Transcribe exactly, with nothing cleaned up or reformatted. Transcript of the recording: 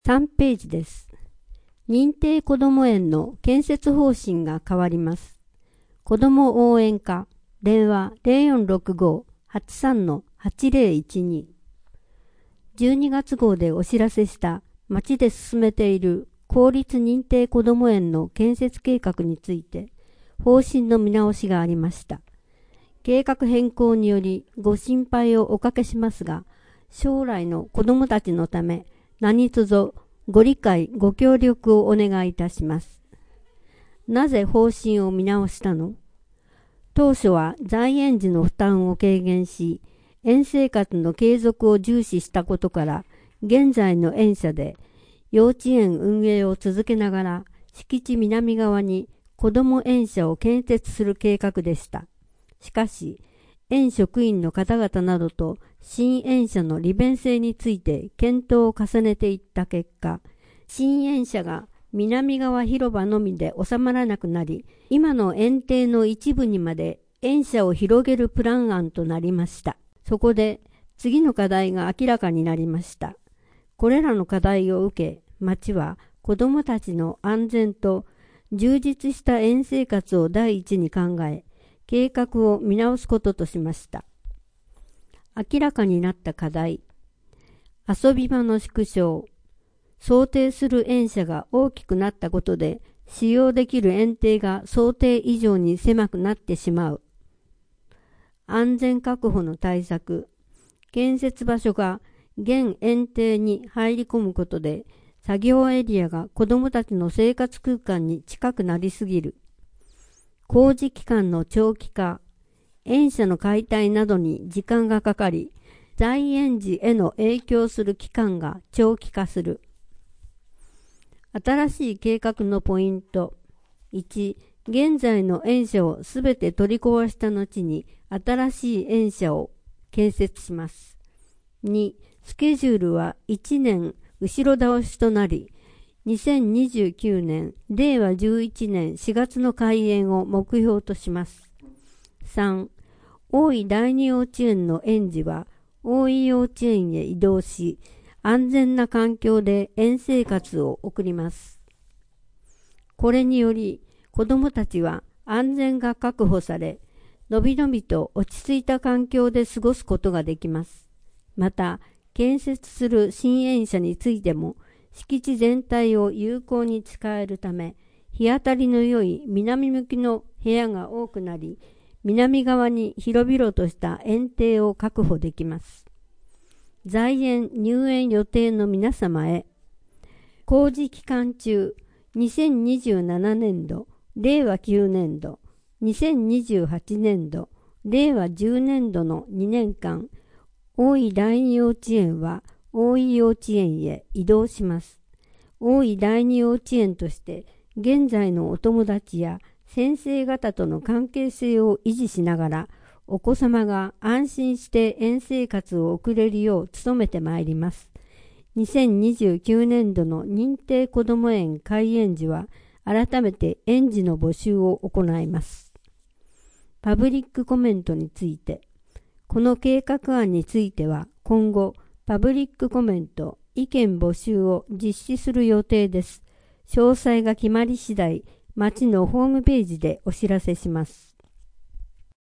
さんページです。認定こども園の建設方針が変わります。子ども応援課、電話 ゼロよんろくご はちさん はちゼロいちに。じゅうにがつ号でお知らせした町で進めている公立認定こども園の建設計画について方針の見直しがありました。計画変更によりご心配をおかけしますが、将来の子どもたちのため何卒ご理解ご協力をお願いいたします。なぜ方針を見直したの？当初は在園児の負担を軽減し、園生活の継続を重視したことから、現在の園舎で幼稚園運営を続けながら、敷地南側に子ども園舎を建設する計画でした。しかし、園職員の方々などと新園舎の利便性について検討を重ねていった結果、新園舎が南側広場のみで収まらなくなり、今の園庭の一部にまで園舎を広げるプラン案となりました。そこで次の課題が明らかになりました。これらの課題を受け、町は子どもたちの安全と充実した園生活を第一に考え、計画を見直すこととしました。明らかになった課題、遊び場の縮小、想定する園舎が大きくなったことで使用できる園庭が想定以上に狭くなってしまう。安全確保の対策、建設場所が現園庭に入り込むことで作業エリアが子どもたちの生活空間に近くなりすぎる。工事期間の長期化、園舎の解体などに時間がかかり、在園児への影響する期間が長期化する。新しい計画のポイント。いち、現在の園舎をすべて取り壊した後に新しい園舎を建設します。に、スケジュールはいちねん後ろ倒しとなり、にせんにじゅうきゅうねん、れいわじゅういちねんしがつの開園を目標とします。さん、大井第二幼稚園の園児は大井幼稚園へ移動し、安全な環境で園生活を送ります。これにより、子どもたちは安全が確保され、のびのびと落ち着いた環境で過ごすことができます。また、建設する新園舎についても、敷地全体を有効に使えるため、日当たりの良い南向きの部屋が多くなり、南側に広々とした園庭を確保できます。在園入園予定の皆様へ、工事期間中、にせんにじゅうななねんど、れいわきゅうねんど、にせんにじゅうはちねんど、れいわじゅうねんどのにねんかん、大井第二幼稚園は大井幼稚園へ移動します。大井第二幼稚園として現在のお友達や先生方との関係性を維持しながら、お子様が安心して園生活を送れるよう努めてまいります。にせんにじゅうきゅうねんどの認定こども園開園時は改めて園児の募集を行います。パブリックコメントについて、この計画案については今後パブリックコメント、意見募集を実施する予定です。詳細が決まり次第、町のホームページでお知らせします。